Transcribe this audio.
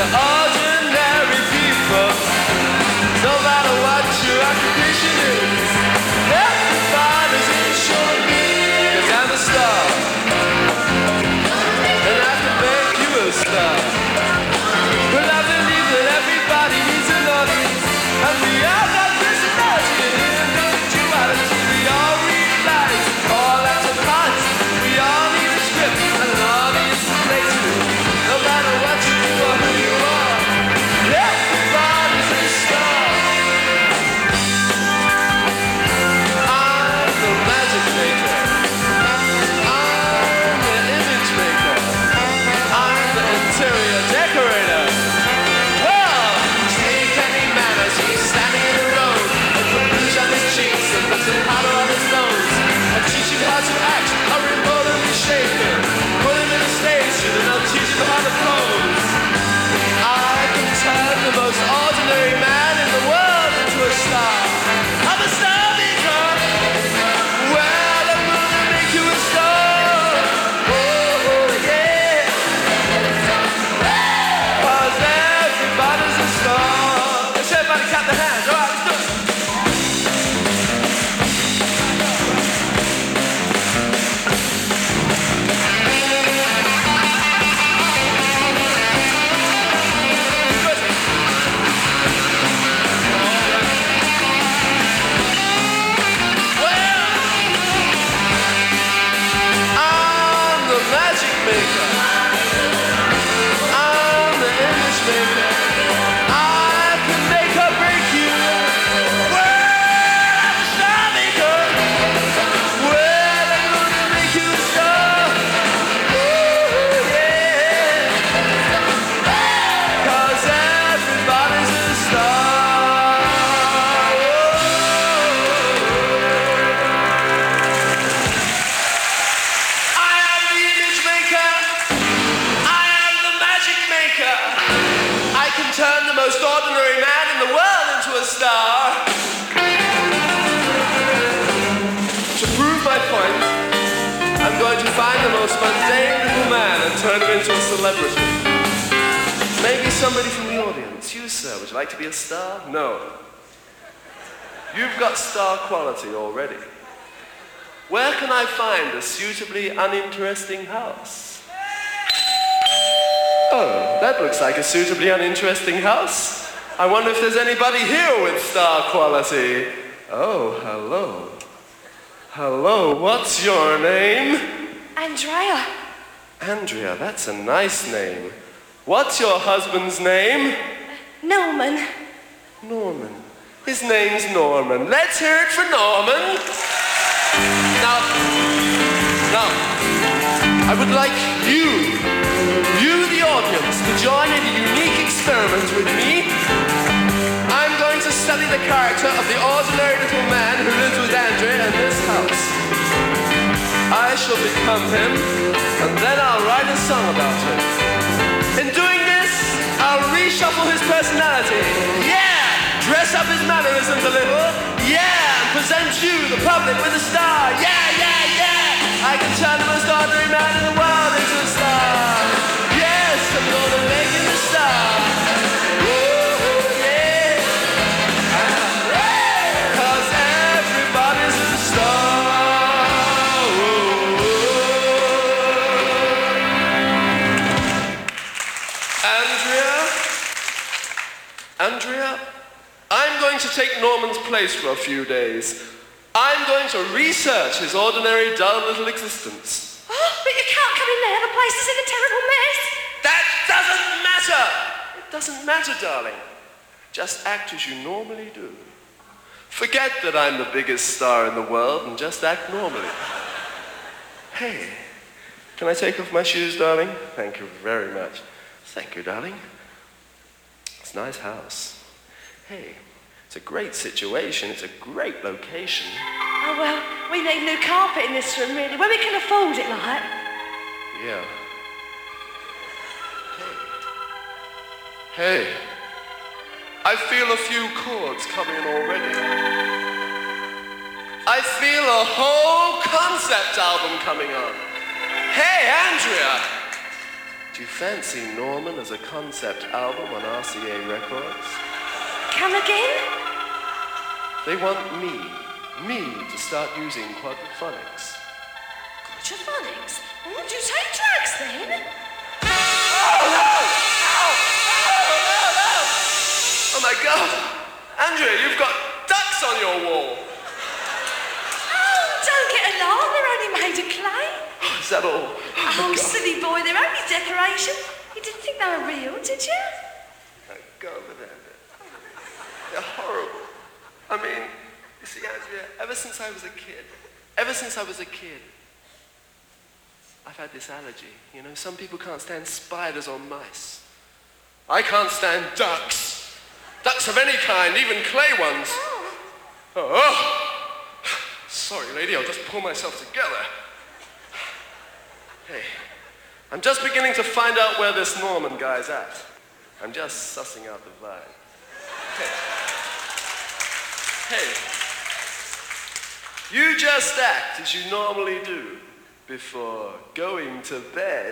the ordinary people. No matter what your occupation is, everybody's in short need. 'Cause I'm a star, and I can make you a star. Well, I believe that everybody needs an audience, and we all got personality and individuality. We all read lines, all acts of parts. We all need a script and an audience to play to. No matter what you do or who you are, everybody's a star. I'm the magic maker. I'm the image maker. I'm the interior decorator. Well, take any man as he's standing in the road and put rouge on his cheeks and put some powder on his nose and teach him how to act, how remotely shape him. Put him in a stage suit and I'll teach him how to pose. I can turn the most ordinary man in the world into a star. I'm a star maker. Well, I'm gonna make you a star. Oh, yeah. 'Cause everybody's a star. Let's everybody clap their hands. All right, let's do it. I'm the magic maker. I'm the image maker. I can make or break you. Well, I'm a star maker. Well, I'm gonna make you a star. Oh, yeah. 'Cause everybody's a star. I am the image maker. I am the magic maker. I can turn the most ordinary man in the world into a star. To prove my point, I'm going to find the most mundane little man and turn him into a celebrity. Maybe somebody from the audience. You, sir, would you like to be a star? No. You've got star quality already. Where can I find a suitably uninteresting house? Oh, that looks like a suitably uninteresting house. I wonder if there's anybody here with star quality. Oh, hello. Hello, what's your name? Andrea. Andrea, that's a nice name. What's your husband's name? Norman. Norman. His name's Norman. Let's hear it for Norman. Now, I would like you the audience, to join in a unique experiment with me. I'm going to study the character of the ordinary little man who lives with Andrea in this house. I shall become him, and then I'll write a song about him. In doing this, I'll reshuffle his personality. Yeah! Dress up his mannerisms a little. Yeah! And present you, the public, with a star. Yeah, yeah, yeah! I can turn the most ordinary man in the world into a star. Yes, I'm gonna make him a star. Oh, yeah. 'Cause everybody's a star. Andrea, I'm going to take Norman's place for a few days. I'm going to research his ordinary, dull little existence. Oh, but you can't come in there. The place is in a terrible mess. That doesn't matter. It doesn't matter, darling. Just act as you normally do. Forget that I'm the biggest star in the world and just act normally. Hey, can I take off my shoes, darling? Thank you very much. Thank you, darling. It's a nice house. Hey, it's a great situation. It's a great location. Oh, well, we need new carpet in this room, really. When we can afford it, like. Yeah. Hey. I feel a few chords coming in already. I feel a whole concept album coming on. Hey, Andrea. Do you fancy Norman as a concept album on RCA Records? Come again? They want me to start using quadraphonics. Quadraphonics? Well, would you take drugs then? Oh my God! Andrea, you've got ducks on your wall! Oh, don't get alarmed, they're only made of clay. Oh, is that all? Oh, silly boy, they're only decoration. You didn't think they were real, did you? Oh, God, they're horrible. I mean, you see, Andrea, ever since I was a kid, I've had this allergy. You know, some people can't stand spiders or mice. I can't stand ducks. Ducks of any kind, even clay ones. Oh. Sorry, lady, I'll just pull myself together. Hey, I'm just beginning to find out where this Norman guy's at. I'm just sussing out the vibe. Hey, you just act as you normally do before going to bed.